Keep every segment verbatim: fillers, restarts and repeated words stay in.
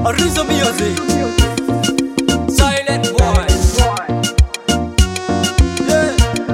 Arizo music, silent boy. Yeah.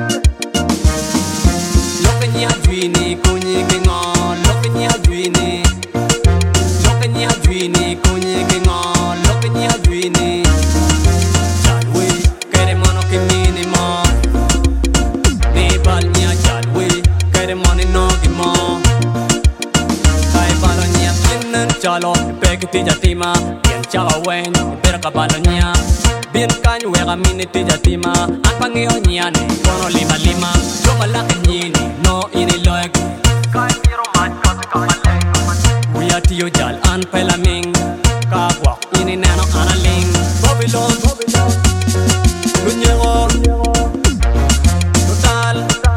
Lokanya dwini kunyi kengo, lokanya dwini. Lokanya dwini kunyi kengo, lokanya dwini. Jalwe kere mono kimini mo. Nepalnya jalwe kere mono no kimo. Kai balonya tinnen chalo pekiti jatima. Chava wen, pero kabalonya. Bien kanyo wega mini tijatima. Ang pangyo nyane, kono lima lima. Yo malaki nyini, no ini loek. Kaya miro man kasi kamaleng. Uya tiyo jal an pelaming. Kagwak ini nano analing. Babylon, Babylon. Lunyego, Lutal,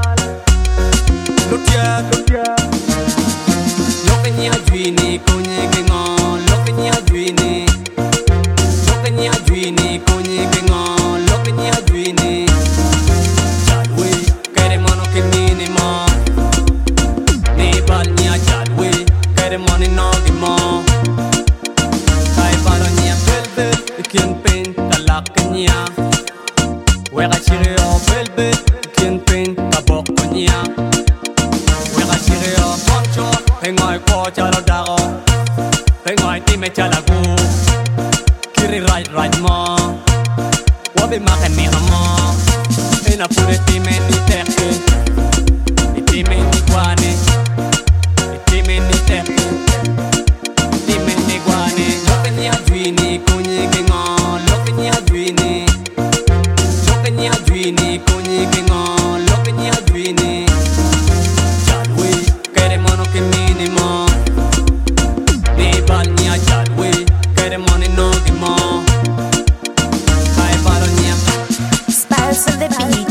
Lutiak, Lutiak. Lokenya dwini kunyi kengo, lokenya dwini. Lokenya dwini kunyi kengo, lokenya dwini. Jalwe kere mono kimini mo. Nepalnya jalwe kere mono no kimo. Kai balonya velvet ikin pen talaknya. Wega chireo velvet ikin pen kaboknya. Wega chireo poncho pengoy ko chalo dago. Pengoy time chalagu. Kiri right right mo. Wabi makan ni mo. Ena pure time ni teke. Time ni guane. Time ni teke. Time ni guane. Lokenya dwini kunyi kengo. Lokenya dwini. Lokenya dwini kunyi kengo. Lokenya dwini. Jalwe kere mono kimini mo. Nepalnya jalwe kere mono no kimo. Kai balonya Spirals of the beat.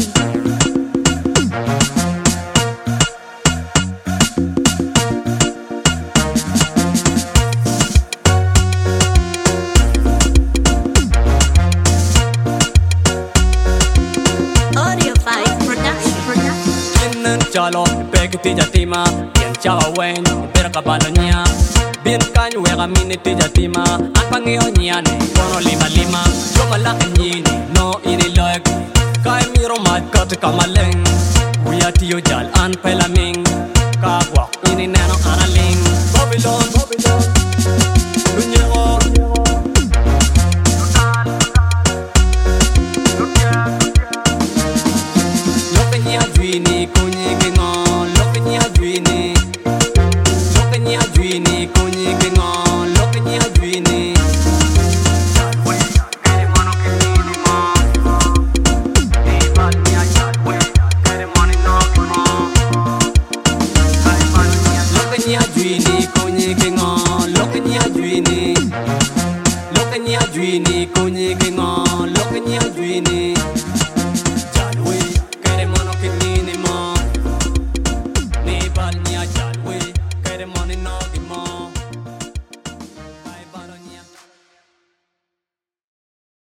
Audio Five Production. tinnen chalo pekiti jatima. Bien chava wen, pero kabalonya. Bien kanyo wega mini tijatima. Ang pangyo nyane, kono lima lima. Yo malaki nyini, no ini loek. Kai miro mat kati kamaleng. Uya tiyo jal an pelaming. Kagwak ini nano analing. Babylon, Babylon. Lunyego, Lutal, Lutiak. Lokenya dwini kunyi kengo. Lokenya dwini. Lokenya dwini kunyi kengo. Lokenya dwini. Jalwe kere mono kimini mo. Nepalnya jalwe kere mono no kimo. Kai balonya lokenya dwini kunyi kengo. Lokenya dwini. Lokenya dwini kunyi kengo.